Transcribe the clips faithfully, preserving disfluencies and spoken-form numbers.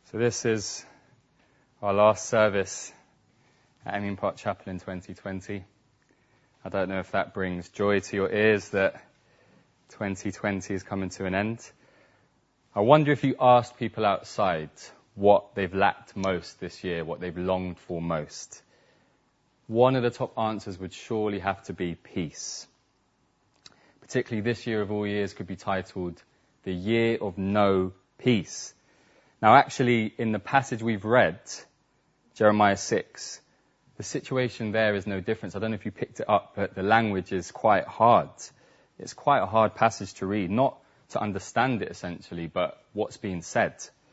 So this is our last service at Emmeon Park Chapel in twenty twenty. I don't know if that brings joy to your ears that twenty twenty is coming to an end. I wonder if you asked people outside what they've lacked most this year, what they've longed for most. One of the top answers would surely have to be peace. Particularly this year of all years could be titled the Year of No Peace. Now actually, in the passage we've read, Jeremiah six, the situation there is no different. I don't know if you picked it up, but the language is quite hard. It's quite a hard passage to read, not to understand it essentially, but what's being said,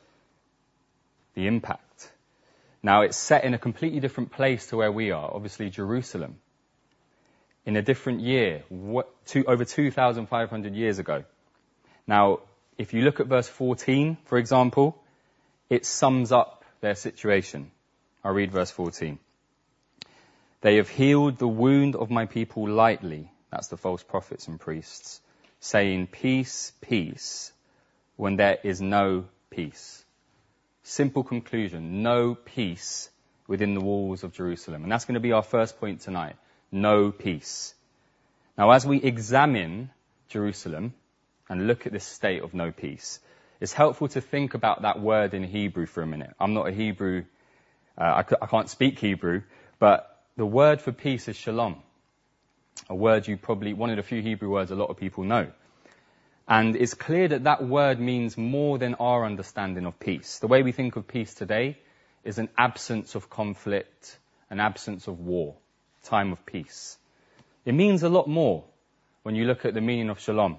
the impact. Now it's set in a completely different place to where we are, obviously Jerusalem, in a different year, what, two, over two thousand five hundred years ago. Now, if you look at verse fourteen, for example, it sums up their situation. I'll read verse fourteen. They have healed the wound of my people lightly. That's the false prophets and priests, saying peace, peace, when there is no peace. Simple conclusion, no peace within the walls of Jerusalem. And that's going to be our first point tonight, no peace. Now, as we examine Jerusalem and look at this state of no peace, it's helpful to think about that word in Hebrew for a minute. I'm not a Hebrew, uh, I, c- I can't speak Hebrew, but the word for peace is shalom. A word you probably, one of the few Hebrew words a lot of people know. And it's clear that that word means more than our understanding of peace. The way we think of peace today is an absence of conflict, an absence of war, time of peace. It means a lot more when you look at the meaning of shalom.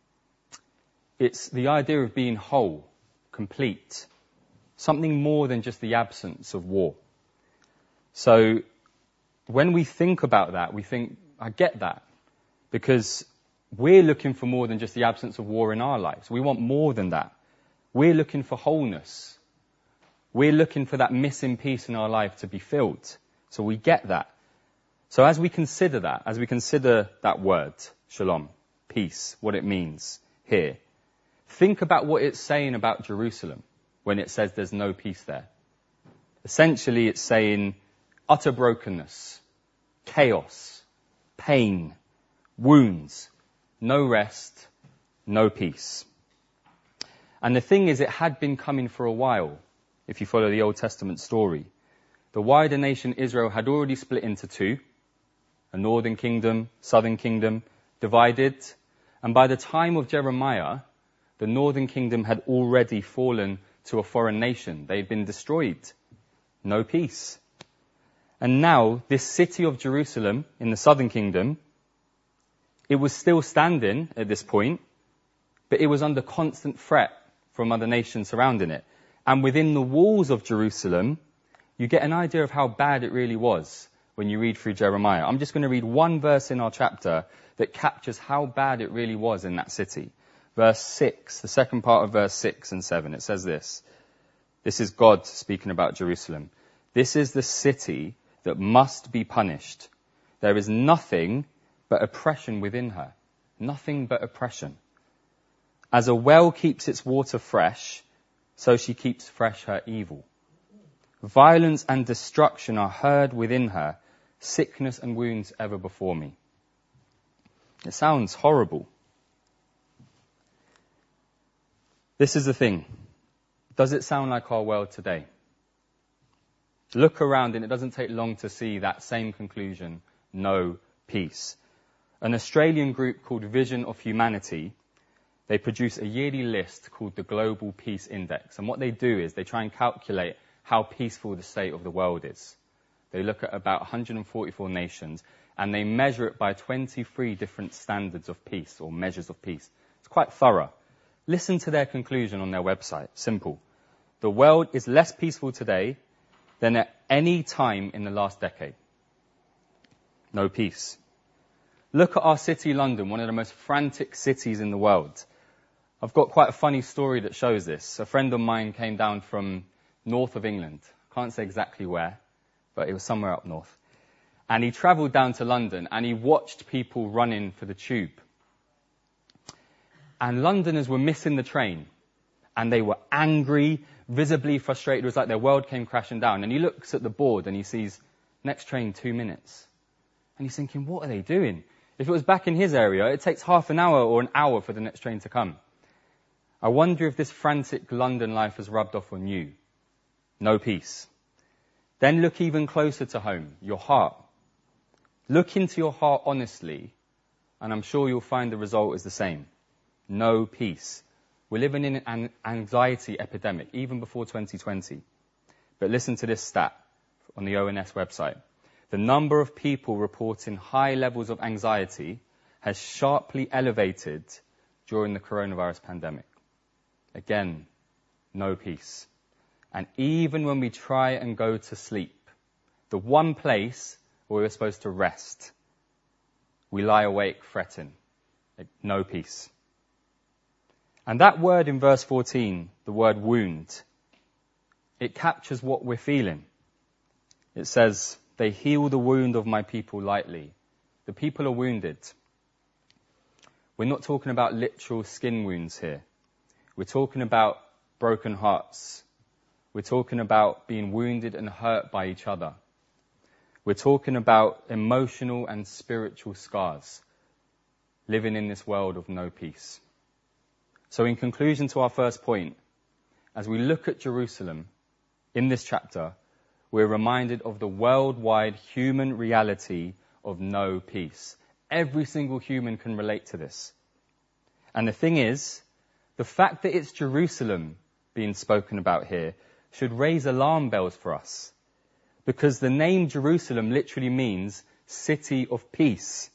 It's the idea of being whole, complete, something more than just the absence of war. So when we think about that, we think, I get that, because we're looking for more than just the absence of war in our lives. We want more than that. We're looking for wholeness. We're looking for that missing piece in our life to be filled. So we get that. So as we consider that, as we consider that word, shalom, peace, what it means here, think about what it's saying about Jerusalem when it says there's no peace there. Essentially, it's saying utter brokenness, chaos, pain, wounds, no rest, no peace. And the thing is, it had been coming for a while, if you follow the Old Testament story. The wider nation Israel had already split into two, a northern kingdom, southern kingdom, divided. And by the time of Jeremiah, the northern kingdom had already fallen to a foreign nation. They had been destroyed. No peace. And now, this city of Jerusalem in the southern kingdom, it was still standing at this point, but it was under constant threat from other nations surrounding it. And within the walls of Jerusalem, you get an idea of how bad it really was when you read through Jeremiah. I'm just going to read one verse in our chapter that captures how bad it really was in that city. Verse six, the second part of verse six and seven, it says this. This is God speaking about Jerusalem. This is the city that must be punished. There is nothing but oppression within her. Nothing but oppression. As a well keeps its water fresh, so she keeps fresh her evil. Violence and destruction are heard within her, sickness and wounds ever before me. It sounds horrible. This is the thing. Does it sound like our world today? Look around and it doesn't take long to see that same conclusion, no peace. An Australian group called Vision of Humanity, they produce a yearly list called the Global Peace Index. And what they do is they try and calculate how peaceful the state of the world is. They look at about one hundred forty-four nations and they measure it by twenty-three different standards of peace or measures of peace. It's quite thorough. Listen to their conclusion on their website. Simple. The world is less peaceful today than at any time in the last decade. No peace. Look at our city, London, one of the most frantic cities in the world. I've got quite a funny story that shows this. A friend of mine came down from north of England. Can't say exactly where, but it was somewhere up north. And he travelled down to London and he watched people running for the tube. And Londoners were missing the train. And they were angry, visibly frustrated. It was like their world came crashing down. And he looks at the board and he sees, next train, two minutes. And he's thinking, what are they doing? If it was back in his area, it takes half an hour or an hour for the next train to come. I wonder if this frantic London life has rubbed off on you. No peace. Then look even closer to home, your heart. Look into your heart honestly, and I'm sure you'll find the result is the same. No peace. We're living in an anxiety epidemic, even before twenty twenty. But listen to this stat on the O N S website. The number of people reporting high levels of anxiety has sharply elevated during the coronavirus pandemic. Again, no peace. And even when we try and go to sleep, the one place where we're supposed to rest, we lie awake fretting. No peace. And that word in verse fourteen, the word wound, it captures what we're feeling. It says, they heal the wound of my people lightly. The people are wounded. We're not talking about literal skin wounds here. We're talking about broken hearts. We're talking about being wounded and hurt by each other. We're talking about emotional and spiritual scars, living in this world of no peace. So in conclusion to our first point, as we look at Jerusalem in this chapter, we're reminded of the worldwide human reality of no peace. Every single human can relate to this. And the thing is, the fact that it's Jerusalem being spoken about here should raise alarm bells for us. Because the name Jerusalem literally means city of peace.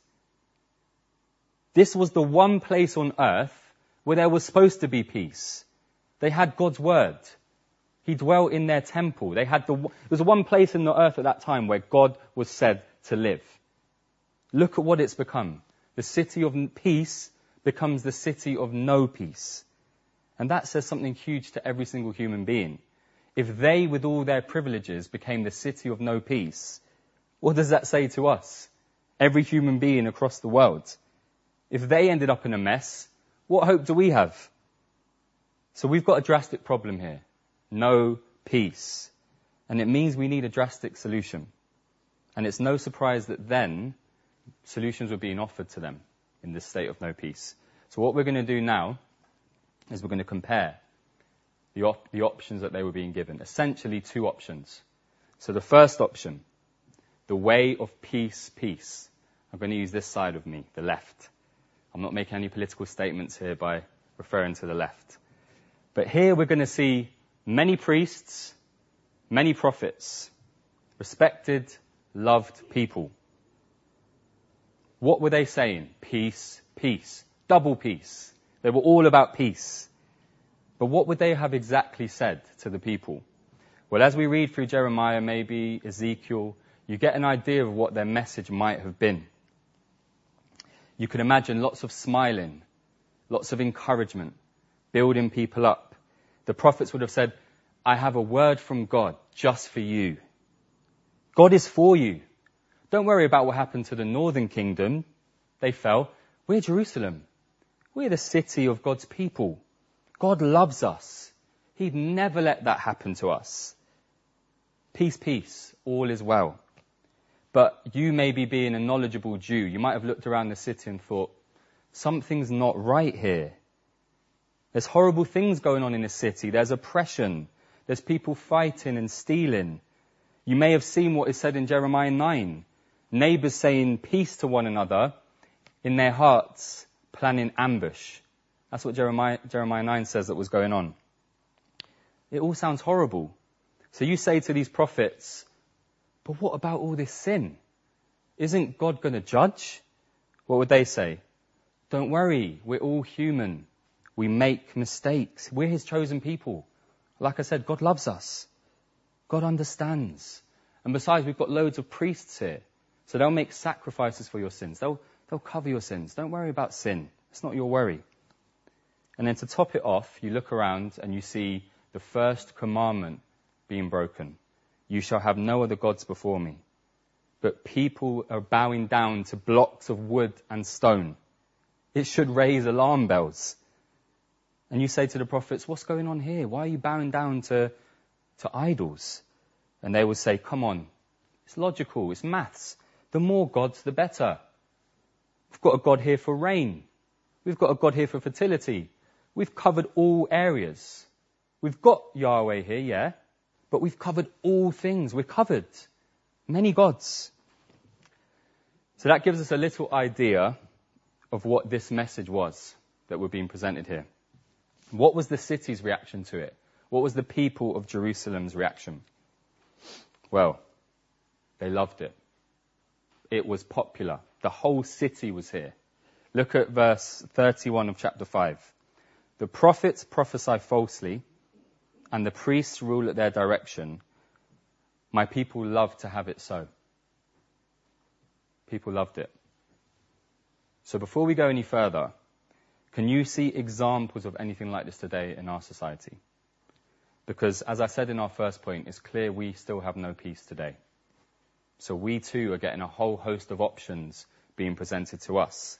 This was the one place on earth where there was supposed to be peace. They had God's word. He dwelt in their temple. They had the, there was one place in the earth at that time where God was said to live. Look at what it's become. The city of peace becomes the city of no peace. And that says something huge to every single human being. If they, with all their privileges, became the city of no peace, what does that say to us? Every human being across the world. If they ended up in a mess, what hope do we have? So we've got a drastic problem here. No peace. And it means we need a drastic solution. And it's no surprise that then solutions were being offered to them in this state of no peace. So what we're going to do now is we're going to compare the, op- the options that they were being given. Essentially two options. So the first option, the way of peace, peace. I'm going to use this side of me, the left. I'm not making any political statements here by referring to the left. But here we're going to see many priests, many prophets, respected, loved people. What were they saying? Peace, peace, double peace. They were all about peace. But what would they have exactly said to the people? Well, as we read through Jeremiah, maybe Ezekiel, you get an idea of what their message might have been. You can imagine lots of smiling, lots of encouragement, building people up. The prophets would have said, I have a word from God just for you. God is for you. Don't worry about what happened to the northern kingdom. They fell. We're Jerusalem. We're the city of God's people. God loves us. He'd never let that happen to us. Peace, peace. All is well. But you may be being a knowledgeable Jew. You might have looked around the city and thought, something's not right here. There's horrible things going on in this city. There's oppression. There's people fighting and stealing. You may have seen what is said in Jeremiah nine. Neighbors saying peace to one another, in their hearts planning ambush. That's what Jeremiah, Jeremiah nine says that was going on. It all sounds horrible. So you say to these prophets, but what about all this sin? Isn't God going to judge? What would they say? Don't worry, we're all human. We make mistakes. We're his chosen people. Like I said, God loves us. God understands. And besides, we've got loads of priests here. So they'll make sacrifices for your sins. They'll, they'll cover your sins. Don't worry about sin. It's not your worry. And then to top it off, you look around and you see the first commandment being broken. You shall have no other gods before me. But people are bowing down to blocks of wood and stone. It should raise alarm bells. And you say to the prophets, what's going on here? Why are you bowing down to, to idols? And they will say, come on, it's logical, it's maths. The more gods, the better. We've got a God here for rain. We've got a God here for fertility. We've covered all areas. We've got Yahweh here, yeah, but we've covered all things. We're covered. Many gods. So that gives us a little idea of what this message was that we're being presented here. What was the city's reaction to it? What was the people of Jerusalem's reaction? Well, they loved it. It was popular. The whole city was here. Look at verse thirty-one of chapter five. The prophets prophesy falsely, and the priests rule at their direction. My people love to have it so. People loved it. So before we go any further, can you see examples of anything like this today in our society? Because as I said in our first point, it's clear we still have no peace today. So we too are getting a whole host of options being presented to us.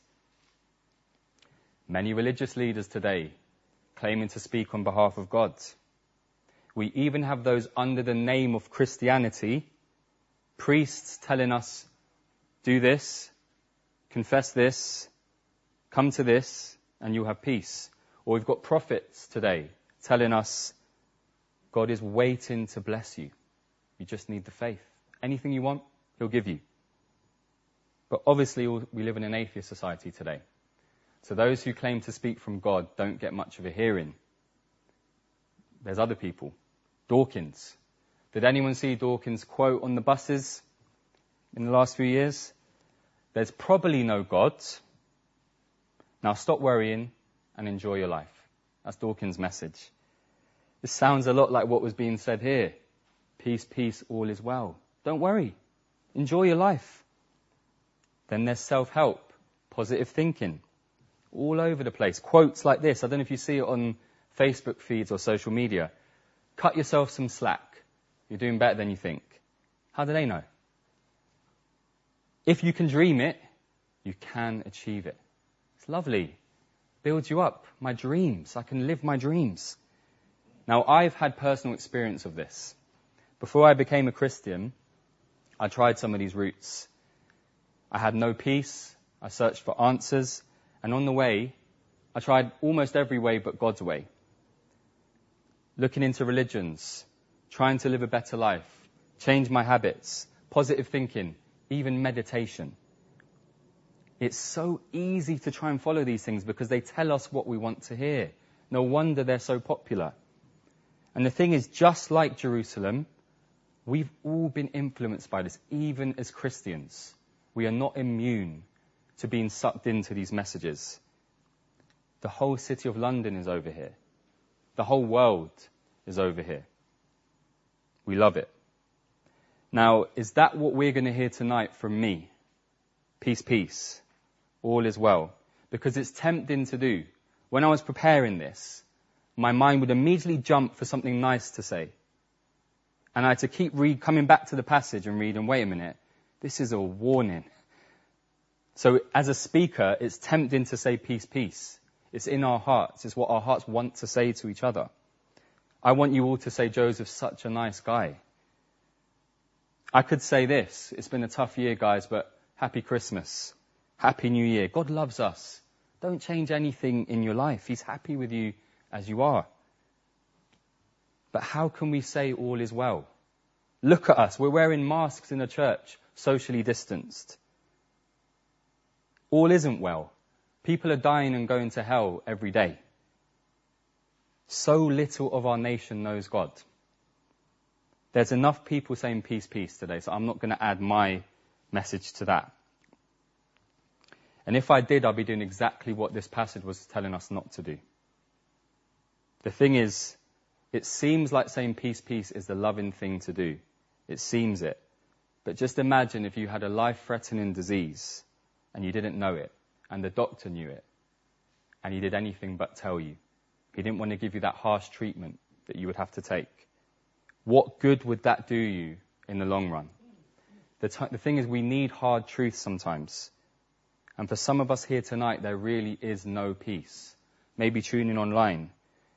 Many religious leaders today claiming to speak on behalf of God. We even have those under the name of Christianity, priests telling us, do this, confess this, come to this, and you'll have peace. Or we've got prophets today telling us, God is waiting to bless you. You just need the faith. Anything you want, he'll give you. But obviously we live in an atheist society today. So those who claim to speak from God don't get much of a hearing. There's other people. Dawkins. Did anyone see Dawkins' quote on the buses in the last few years? There's probably no God. Now stop worrying and enjoy your life. That's Dawkins' message. This sounds a lot like what was being said here. Peace, peace, all is well. Don't worry. Enjoy your life. Then there's self-help, positive thinking, all over the place. Quotes like this. I don't know if you see it on Facebook feeds or social media. Cut yourself some slack. You're doing better than you think. How do they know? If you can dream it, you can achieve it. It's lovely. Builds you up. My dreams. I can live my dreams. Now, I've had personal experience of this. Before I became a Christian, I tried some of these routes. I had no peace. I searched for answers. And on the way, I tried almost every way but God's way. Looking into religions, trying to live a better life, change my habits, positive thinking, even meditation. It's so easy to try and follow these things because they tell us what we want to hear. No wonder they're so popular. And the thing is, just like Jerusalem, we've all been influenced by this, even as Christians. We are not immune to being sucked into these messages. The whole city of London is over here. The whole world is over here. We love it. Now, is that what we're going to hear tonight from me? Peace, peace. All is well. Because it's tempting to do. When I was preparing this, my mind would immediately jump for something nice to say. And I had to keep read, coming back to the passage and reading, wait a minute, this is a warning. So as a speaker, it's tempting to say peace, peace. It's in our hearts. It's what our hearts want to say to each other. I want you all to say, Joseph's such a nice guy. I could say this, it's been a tough year, guys, but happy Christmas. Happy New Year. God loves us. Don't change anything in your life. He's happy with you as you are. But how can we say all is well? Look at us. We're wearing masks in a church, socially distanced. All isn't well. People are dying and going to hell every day. So little of our nation knows God. There's enough people saying peace, peace today, so I'm not going to add my message to that. And if I did, I'd be doing exactly what this passage was telling us not to do. The thing is, it seems like saying peace, peace is the loving thing to do. It seems it. But just imagine if you had a life-threatening disease and you didn't know it, and the doctor knew it, and he did anything but tell you. He didn't want to give you that harsh treatment that you would have to take. What good would that do you in the long run? The, t- the thing is, we need hard truth sometimes. And for some of us here tonight, there really is no peace. Maybe tuning online.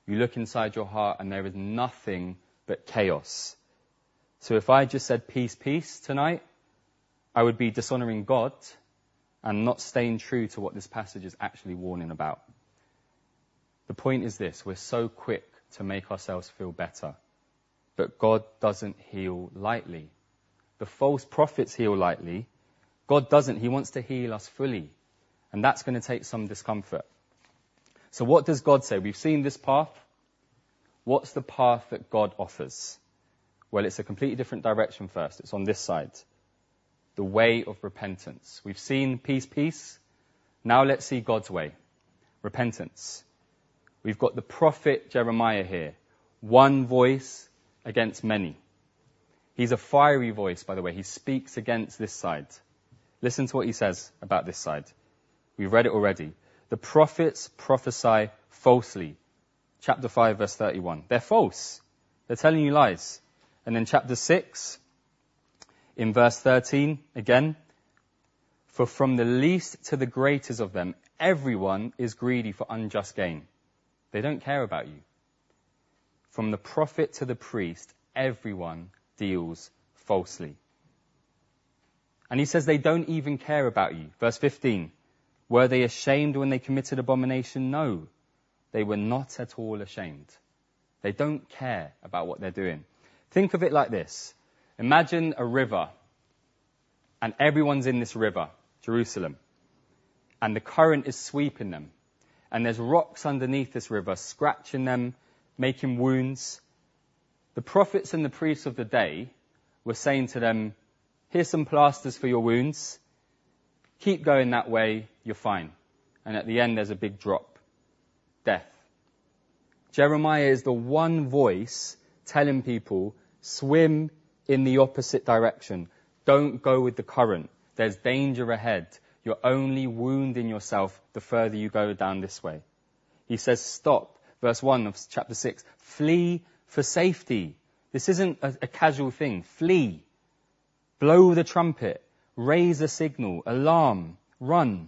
You look inside your heart and there is nothing but chaos. So if I just said peace, peace tonight, I would be dishonoring God and not staying true to what this passage is actually warning about. The point is this: we're so quick to make ourselves feel better, but God doesn't heal lightly. The false prophets heal lightly. God doesn't. He wants to heal us fully, and that's going to take some discomfort. So what does God say? We've seen this path. What's the path that God offers? Well, it's a completely different direction first. It's on this side. The way of repentance. We've seen peace, peace. Now let's see God's way. Repentance. We've got the prophet Jeremiah here. One voice against many. He's a fiery voice, by the way. He speaks against this side. Listen to what he says about this side. We've read it already. The prophets prophesy falsely. Chapter five, verse thirty-one. They're false. They're telling you lies. And then chapter six, in verse thirteen, again. For from the least to the greatest of them, everyone is greedy for unjust gain. They don't care about you. From the prophet to the priest, everyone deals falsely. And he says they don't even care about you. Verse fifteen. Were they ashamed when they committed abomination? No. They were not at all ashamed. They don't care about what they're doing. Think of it like this. Imagine a river, and everyone's in this river, Jerusalem, and the current is sweeping them, and there's rocks underneath this river, scratching them, making wounds. The prophets and the priests of the day were saying to them, here's some plasters for your wounds. Keep going that way, you're fine. And at the end, there's a big drop. Death. Jeremiah is the one voice telling people, swim in the opposite direction. Don't go with the current. There's danger ahead. You're only wounding yourself the further you go down this way. He says, stop. Verse one of chapter six, flee for safety. This isn't a, a casual thing. Flee. Blow the trumpet. Raise a signal. Alarm. Run.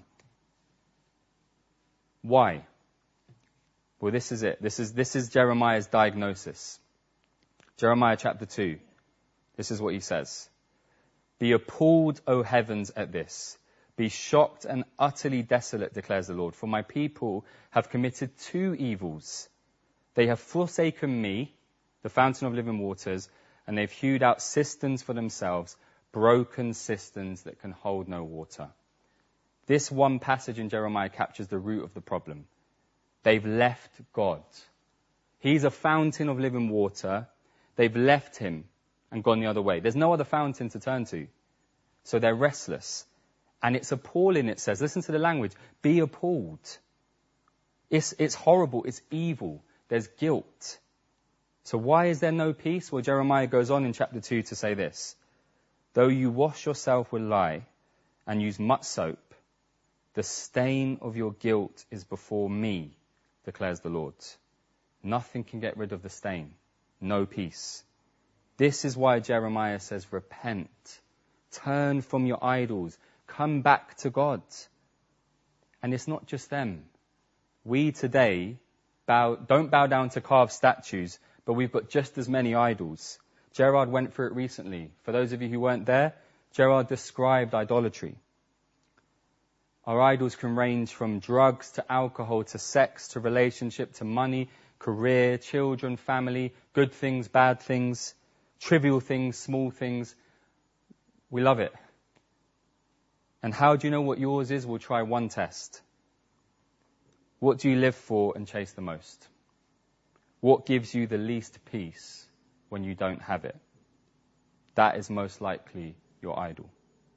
Why? Well, this is it. This is, this is Jeremiah's diagnosis. Jeremiah chapter two. This is what he says. Be appalled, O heavens, at this. Be shocked and utterly desolate, declares the Lord. For my people have committed two evils. They have forsaken me, the fountain of living waters, and they've hewed out cisterns for themselves, broken cisterns that can hold no water. This one passage in Jeremiah captures the root of the problem. They've left God. He's a fountain of living water. They've left him and gone the other way. There's no other fountain to turn to. So they're restless. And it's appalling, it says. Listen to the language. Be appalled. It's, it's horrible. It's evil. There's guilt. So why is there no peace? Well, Jeremiah goes on in chapter two to say this. Though you wash yourself with lye and use much soap, the stain of your guilt is before me, declares the Lord. Nothing can get rid of the stain. No peace. This is why Jeremiah says, repent. Turn from your idols. Come back to God. And it's not just them. We today bow, don't bow down to carved statues, but we've got just as many idols. Gerard went through it recently. For those of you who weren't there, Gerard described idolatry. Our idols can range from drugs to alcohol to sex to relationship to money, career, children, family, good things, bad things, trivial things, small things. We love it. And how do you know what yours is? We'll try one test. What do you live for and chase the most? What gives you the least peace when you don't have it? That is most likely your idol.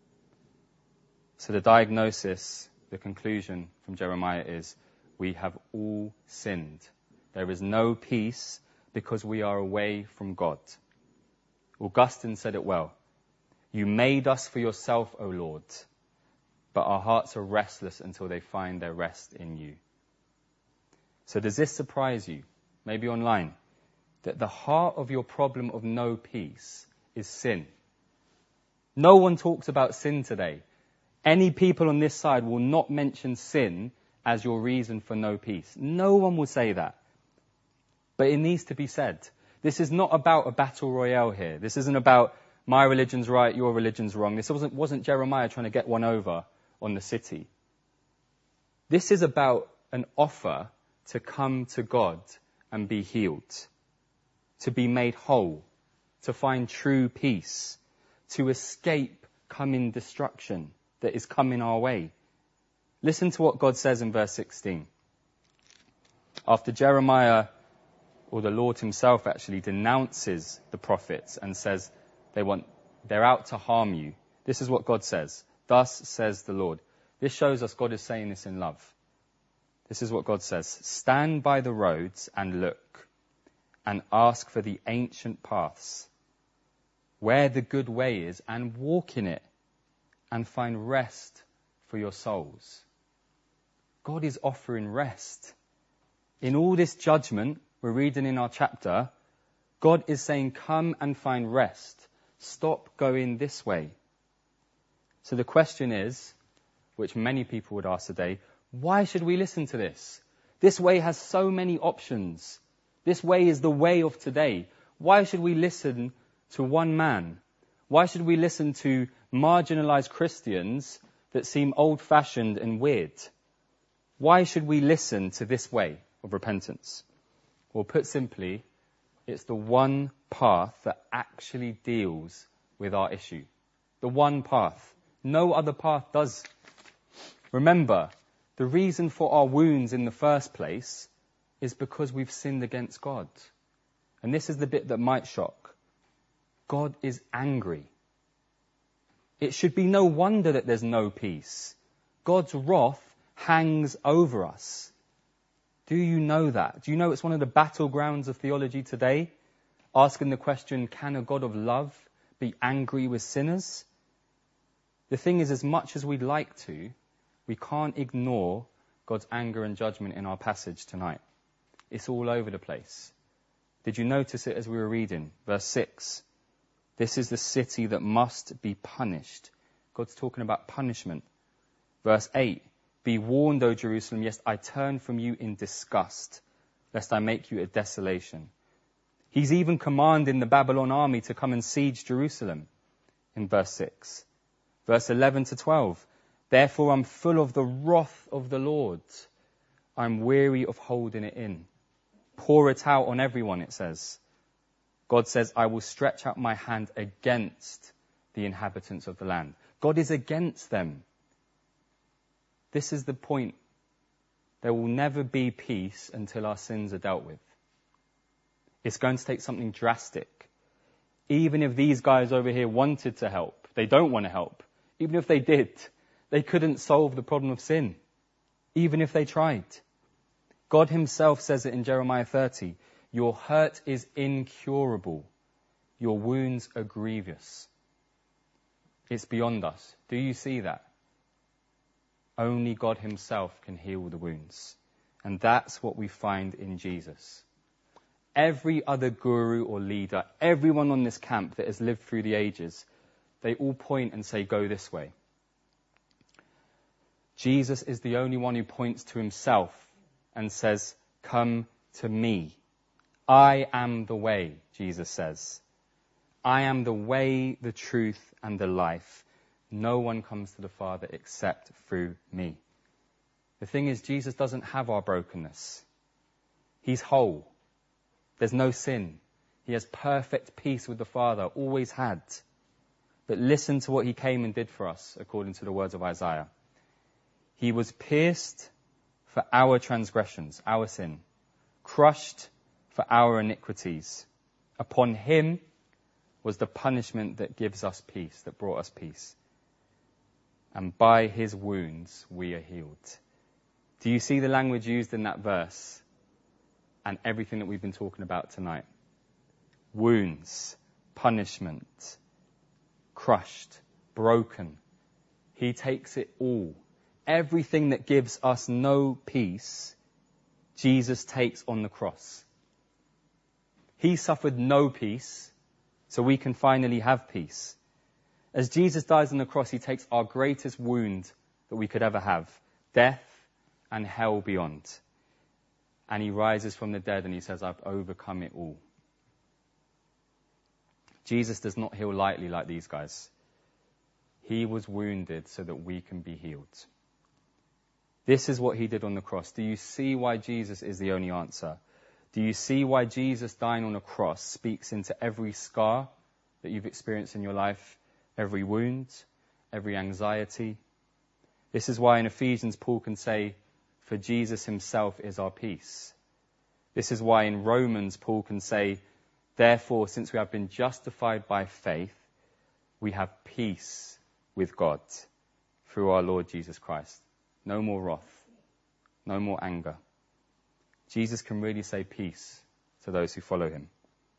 So the diagnosis, the conclusion from Jeremiah is, we have all sinned. There is no peace because we are away from God. Augustine said it well. You made us for yourself, O Lord, but our hearts are restless until they find their rest in you. So does this surprise you, maybe online, that the heart of your problem of no peace is sin? No one talks about sin today. Any people on this side will not mention sin as your reason for no peace. No one will say that. But it needs to be said. This is not about a battle royale here. This isn't about my religion's right, your religion's wrong. This wasn't, wasn't Jeremiah trying to get one over on the city. This is about an offer to come to God and be healed, to be made whole, to find true peace, to escape coming destruction that is coming our way. Listen to what God says in verse sixteen. After Jeremiah, or the Lord himself actually, denounces the prophets and says they want, they're out to harm you. This is what God says. Thus says the Lord. This shows us God is saying this in love. This is what God says. Stand by the roads and look, and ask for the ancient paths, where the good way is, and walk in it, and find rest for your souls. God is offering rest. In all this judgment we're reading in our chapter, God is saying, come and find rest. Stop going this way. So the question is, which many people would ask today, why should we listen to this? This way has so many options. This way is the way of today. Why should we listen to one man? Why should we listen to marginalized Christians that seem old-fashioned and weird? Why should we listen to this way of repentance? Well, put simply, it's the one path that actually deals with our issue. The one path. No other path does. Remember, the reason for our wounds in the first place is because we've sinned against God. And this is the bit that might shock. God is angry. It should be no wonder that there's no peace. God's wrath hangs over us. Do you know that? Do you know it's one of the battlegrounds of theology today? Asking the question, can a God of love be angry with sinners? The thing is, as much as we'd like to, we can't ignore God's anger and judgment in our passage tonight. It's all over the place. Did you notice it as we were reading? Verse six. This is the city that must be punished. God's talking about punishment. Verse eight. Be warned, O Jerusalem, yes, I turn from you in disgust, lest I make you a desolation. He's even commanding the Babylon army to come and siege Jerusalem in verse six. Verse eleven to twelve. Therefore I'm full of the wrath of the Lord. I'm weary of holding it in. Pour it out on everyone, it says. God says, I will stretch out my hand against the inhabitants of the land. God is against them. This is the point. There will never be peace until our sins are dealt with. It's going to take something drastic. Even if these guys over here wanted to help, they don't want to help. Even if they did, they couldn't solve the problem of sin. Even if they tried. God himself says it in Jeremiah thirty. Your hurt is incurable. Your wounds are grievous. It's beyond us. Do you see that? Only God himself can heal the wounds. And that's what we find in Jesus. Every other guru or leader, everyone on this camp that has lived through the ages, they all point and say, go this way. Jesus is the only one who points to himself and says, come to me. I am the way, Jesus says. I am the way, the truth, and the life. No one comes to the Father except through me. The thing is, Jesus doesn't have our brokenness. He's whole. There's no sin. He has perfect peace with the Father, always had. But listen to what he came and did for us, according to the words of Isaiah. He was pierced for our transgressions, our sin, crushed for our iniquities. Upon him was the punishment that gives us peace, that brought us peace. And by his wounds we are healed. Do you see the language used in that verse and everything that we've been talking about tonight? Wounds, punishment, crushed, broken. He takes it all. Everything that gives us no peace, Jesus takes on the cross. He suffered no peace, so we can finally have peace. As Jesus dies on the cross, he takes our greatest wound that we could ever have, death and hell beyond. and he rises from the dead and he says, I've overcome it all. Jesus does not heal lightly like these guys. He was wounded so that we can be healed. This is what he did on the cross. Do you see why Jesus is the only answer? Do you see why Jesus dying on a cross speaks into every scar that you've experienced in your life, every wound, every anxiety? This is why in Ephesians Paul can say, for Jesus himself is our peace. This is why in Romans Paul can say, therefore, since we have been justified by faith, we have peace with God through our Lord Jesus Christ. No more wrath, no more anger. Jesus can really say peace to those who follow him.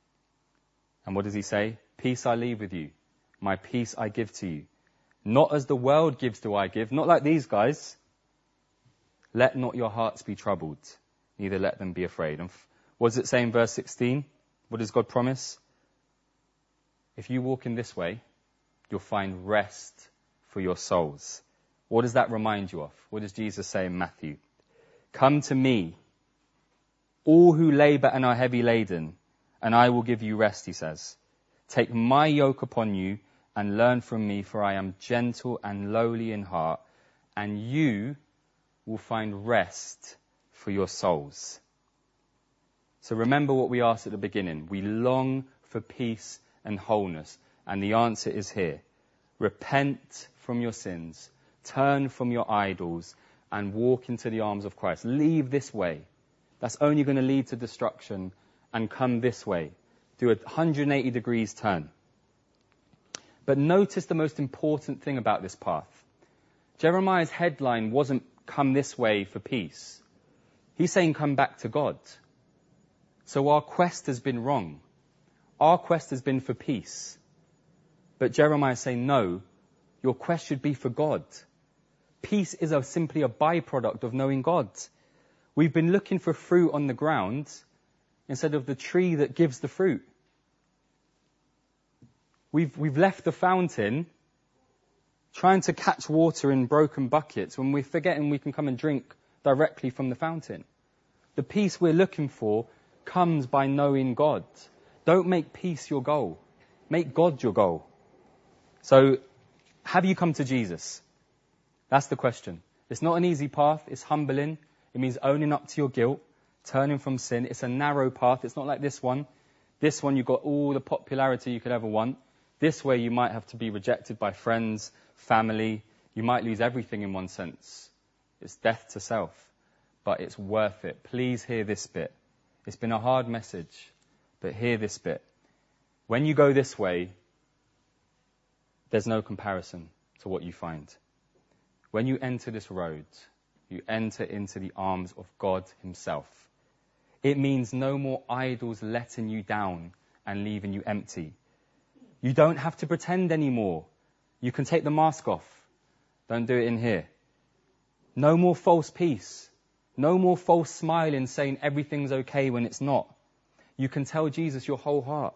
And what does he say? Peace I leave with you. My peace I give to you. Not as the world gives do I give. Not like these guys. Let not your hearts be troubled. Neither let them be afraid. And what does it say in verse sixteen? What does God promise? If you walk in this way, you'll find rest for your souls. What does that remind you of? What does Jesus say in Matthew? Come to me, all who labor and are heavy laden, and I will give you rest, he says. Take my yoke upon you and learn from me, for I am gentle and lowly in heart, and you will find rest for your souls. So remember what we asked at the beginning. We long for peace and wholeness, and the answer is here. Repent from your sins, turn from your idols, and walk into the arms of Christ. Leave this way. That's only going to lead to destruction, and come this way. Do a one hundred eighty degrees turn. But notice the most important thing about this path. Jeremiah's headline wasn't come this way for peace. He's saying come back to God. So our quest has been wrong. Our quest has been for peace. But Jeremiah is saying, no, your quest should be for God. Peace is a, simply a byproduct of knowing God. We've been looking for fruit on the ground instead of the tree that gives the fruit. We've, we've left the fountain trying to catch water in broken buckets when we're forgetting we can come and drink directly from the fountain. The peace we're looking for comes by knowing God. Don't make peace your goal. Make God your goal. So, have you come to Jesus? That's the question. It's not an easy path. It's humbling. It means owning up to your guilt, turning from sin. It's a narrow path. It's not like this one. This one, you've got all the popularity you could ever want. This way, you might have to be rejected by friends, family. You might lose everything in one sense. It's death to self. But it's worth it. Please hear this bit. It's been a hard message, but hear this bit. When you go this way, there's no comparison to what you find. When you enter this road, you enter into the arms of God himself. It means no more idols letting you down and leaving you empty. You don't have to pretend anymore. You can take the mask off. Don't do it in here. No more false peace. No more false smiling, saying everything's okay when it's not. You can tell Jesus your whole heart.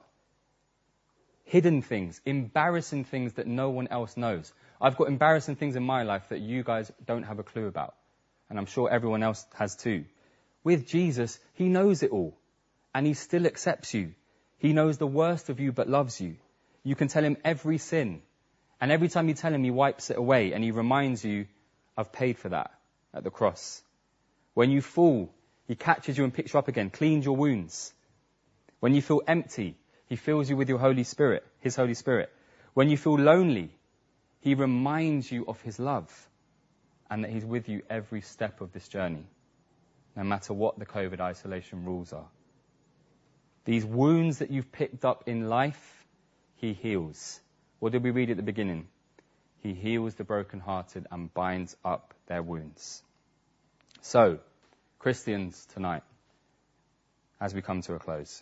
Hidden things, embarrassing things that no one else knows. I've got embarrassing things in my life that you guys don't have a clue about. And I'm sure everyone else has too. With Jesus, he knows it all. And he still accepts you. He knows the worst of you but loves you. You can tell him every sin. And every time you tell him, he wipes it away. And he reminds you, I've paid for that at the cross. When you fall, he catches you and picks you up again, cleans your wounds. When you feel empty, he fills you with your Holy Spirit, his Holy Spirit. When you feel lonely, he reminds you of his love and that he's with you every step of this journey, no matter what the COVID isolation rules are. These wounds that you've picked up in life, he heals. What did we read at the beginning? He heals the brokenhearted and binds up their wounds. So, Christians tonight, as we come to a close,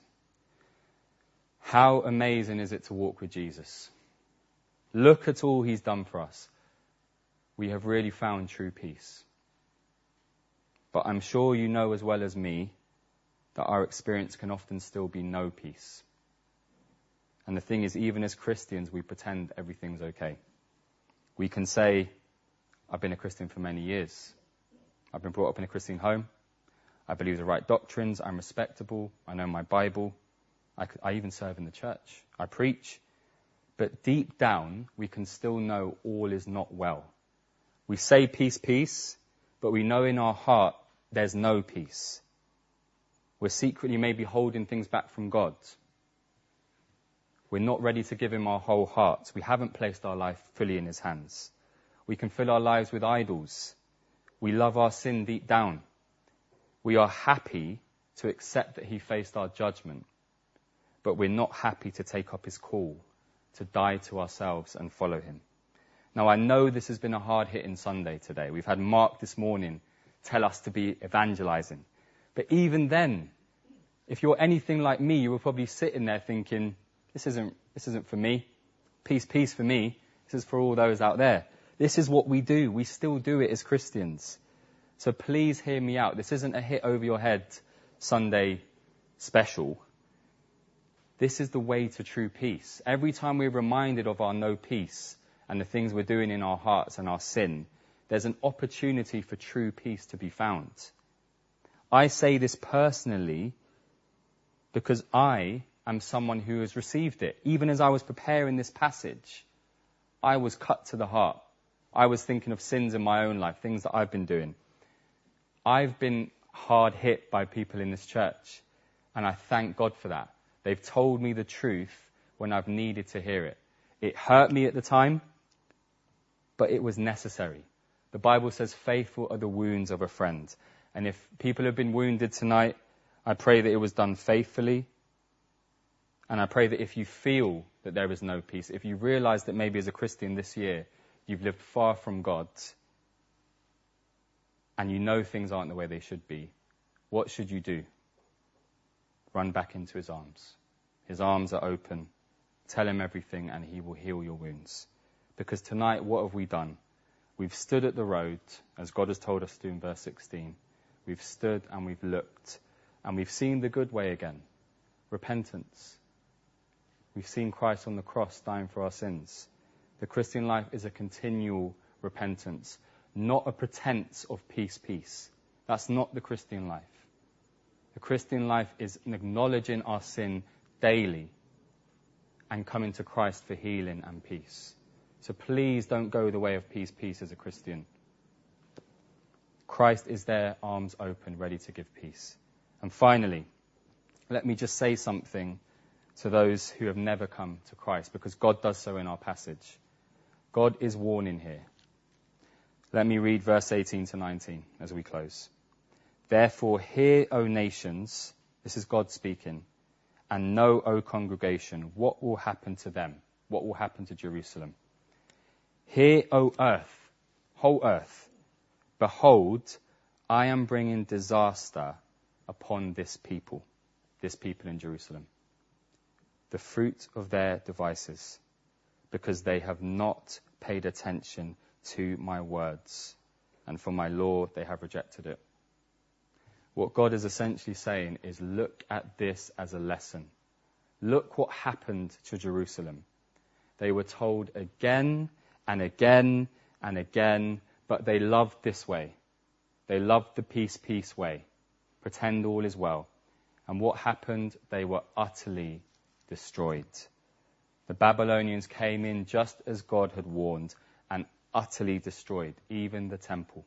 how amazing is it to walk with Jesus? Look at all he's done for us. We have really found true peace. But I'm sure you know as well as me that our experience can often still be no peace. And the thing is, even as Christians, we pretend everything's okay. We can say, I've been a Christian for many years. I've been brought up in a Christian home. I believe the right doctrines. I'm respectable. I know my Bible. I, I even serve in the church. I preach. But deep down, we can still know all is not well. We say peace, peace, but we know in our heart there's no peace. We're secretly maybe holding things back from God. We're not ready to give him our whole heart. We haven't placed our life fully in his hands. We can fill our lives with idols. We love our sin deep down. We are happy to accept that he faced our judgment, but we're not happy to take up his call, to die to ourselves and follow him. Now, I know this has been a hard-hitting Sunday today. We've had Mark this morning tell us to be evangelizing. But even then, if you're anything like me, you were probably sitting there thinking, this isn't, this isn't for me. Peace, peace for me. This is for all those out there. This is what we do. We still do it as Christians. So please hear me out. This isn't a hit over your head Sunday special. This is the way to true peace. Every time we're reminded of our no peace and the things we're doing in our hearts and our sin, there's an opportunity for true peace to be found. I say this personally because I am someone who has received it. Even as I was preparing this passage, I was cut to the heart. I was thinking of sins in my own life, things that I've been doing. I've been hard hit by people in this church, and I thank God for that. They've told me the truth when I've needed to hear it. It hurt me at the time, but it was necessary. The Bible says faithful are the wounds of a friend. And if people have been wounded tonight, I pray that it was done faithfully. And I pray that if you feel that there is no peace, if you realize that maybe as a Christian this year, you've lived far from God, and you know things aren't the way they should be, what should you do? Run back into his arms. His arms are open. Tell him everything and he will heal your wounds. Because tonight, what have we done? We've stood at the road, as God has told us to do in verse sixteen. We've stood and we've looked, and we've seen the good way again. Repentance. We've seen Christ on the cross dying for our sins. The Christian life is a continual repentance, not a pretense of peace, peace. That's not the Christian life. The Christian life is acknowledging our sin daily and coming to Christ for healing and peace. So please don't go the way of peace, peace as a Christian. Christ is there, arms open, ready to give peace. And finally, let me just say something to those who have never come to Christ, because God does so in our passage. God is warning here. Let me read verse eighteen to nineteen as we close. Therefore hear, O nations, this is God speaking, and know, O congregation, what will happen to them, what will happen to Jerusalem. Hear, O earth, whole earth, behold, I am bringing disaster upon this people, this people in Jerusalem, the fruit of their devices, because they have not paid attention to my words, and for my law they have rejected it. What God is essentially saying is, look at this as a lesson. Look what happened to Jerusalem. They were told again and again and again, but they loved this way. They loved the peace, peace way. Pretend all is well. And what happened? They were utterly destroyed. The Babylonians came in just as God had warned and utterly destroyed even the temple.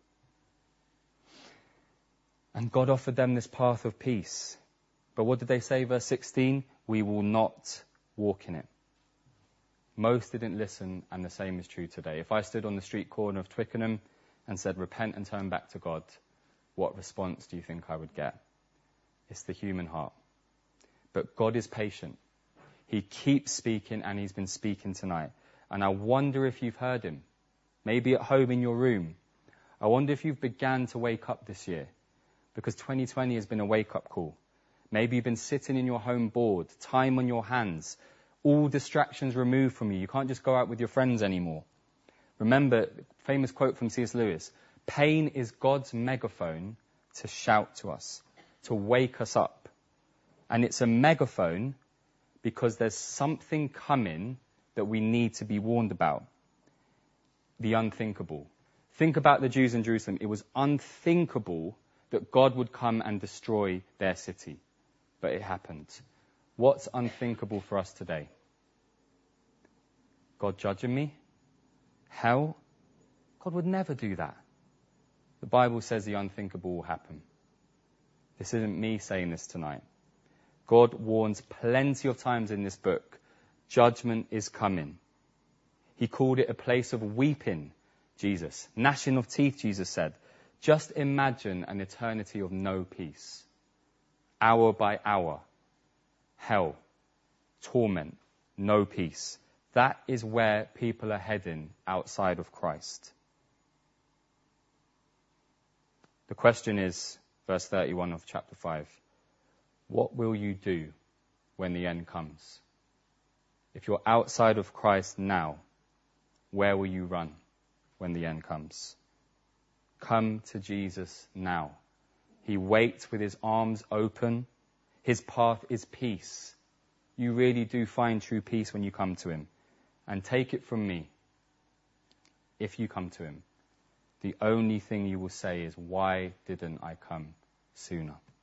And God offered them this path of peace. But what did they say, verse sixteen? We will not walk in it. Most didn't listen, and the same is true today. If I stood on the street corner of Twickenham and said, repent and turn back to God, what response do you think I would get? It's the human heart. But God is patient. He keeps speaking, and he's been speaking tonight. And I wonder if you've heard him. Maybe at home in your room. I wonder if you've began to wake up this year. Because twenty twenty has been a wake-up call. Maybe you've been sitting in your home bored, time on your hands, all distractions removed from you. You can't just go out with your friends anymore. Remember, famous quote from C S Lewis, pain is God's megaphone to shout to us, to wake us up. And it's a megaphone because there's something coming that we need to be warned about. The unthinkable. Think about the Jews in Jerusalem. It was unthinkable that God would come and destroy their city. But it happened. What's unthinkable for us today? God judging me? Hell? God would never do that. The Bible says the unthinkable will happen. This isn't me saying this tonight. God warns plenty of times in this book, judgment is coming. He called it a place of weeping, Jesus. Gnashing of teeth, Jesus said. Just imagine an eternity of no peace. Hour by hour. Hell. Torment. No peace. That is where people are heading outside of Christ. The question is, verse thirty-one of chapter five, what will you do when the end comes? If you're outside of Christ now, where will you run when the end comes? Come to Jesus now. He waits with his arms open. His path is peace. You really do find true peace when you come to him. And take it from me, if you come to him, the only thing you will say is, why didn't I come sooner?